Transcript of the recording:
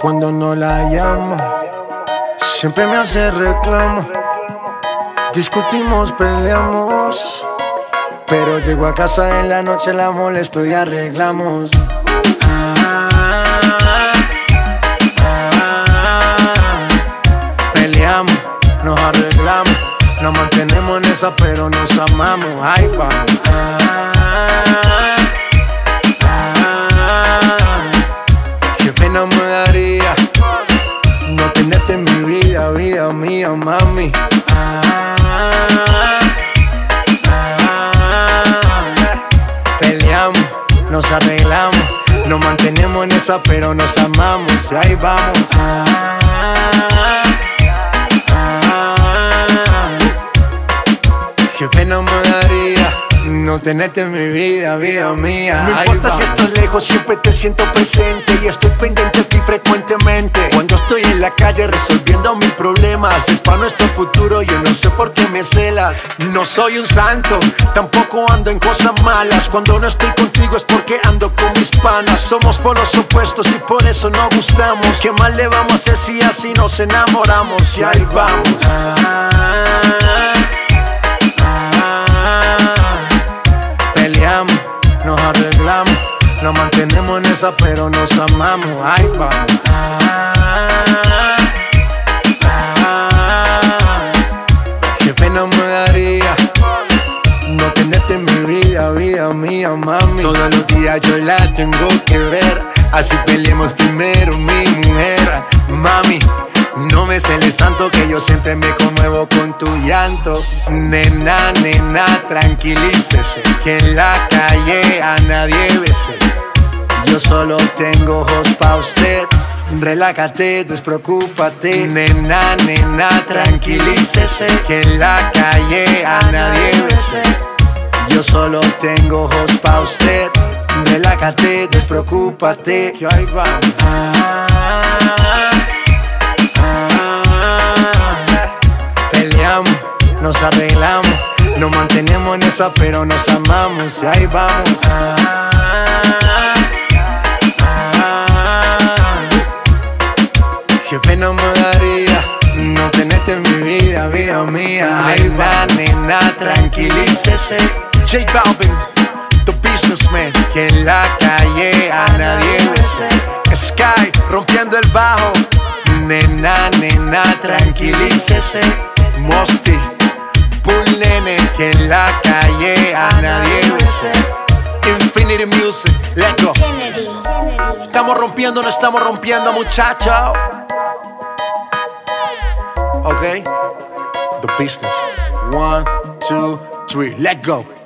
cuando no la llamo. Siempre me hace reclamo. Discutimos, peleamos, pero llego a casa en la noche, la molesto y arreglamos. Peleamos, nos arreglamos, nos mantenemos en esa, pero nos amamos. Ay, vamos. Qué pena me daría no tenerte en mi vida, vida mía, mami. Peleamos, nos arreglamos, nos mantenemos en esa, pero nos amamos. Y ahí vamos. Qué pena me daría no tenerte en mi vida, vida mía. No importa si estás lejos, siempre te siento presente y estoy pendiente de ti frecuentemente. Cuando estoy en la calle resolviendo mis problemas, es para nuestro futuro, yo no sé por qué me celas. No soy un santo, tampoco ando en cosas malas. Cuando no estoy contigo es porque ando con mis panas. Somos polos opuestos y por eso nos gustamos. ¿Qué más le vamos a hacer si así nos enamoramos? Y ahí vamos. Peleamos, nos arreglamos, nos mantenemos en esa, pero nos amamos. Ay, vamos. Qué pena me daría no tenerte en mi vida, vida mía, mami. Todos los días yo la tengo que ver, así peleemos primero, mi mujer. Mami, no me celes tanto que yo siempre me conmuevo con tu llanto. Nena, nena, tranquilícese, que en la calle a nadie bese. Yo solo tengo ojos pa' usted. Relájate, despreocúpate. Nena, nena, tranquilícese, que en la calle a nadie bese. Yo solo tengo ojos pa' usted. Relájate, despreocúpate. Que ahí vamos. Peleamos, nos arreglamos, nos mantenemos en esa, pero nos amamos. Y ahí vamos. Qué pena me daría no tenerte en mi vida, vida mía. Nena, nena, tranquilícese. J Balvin, The Businessman. Que en la calle a nadie bese. Sky, rompiendo el bajo. Nena, nena, tranquilícese. Mosty, Bull Nene, que en la calle a nadie bese. Infinity Music, let's go. Estamos rompiendo, no estamos rompiendo, muchachos. Ok, The Business. 1, 2, 3, let's go.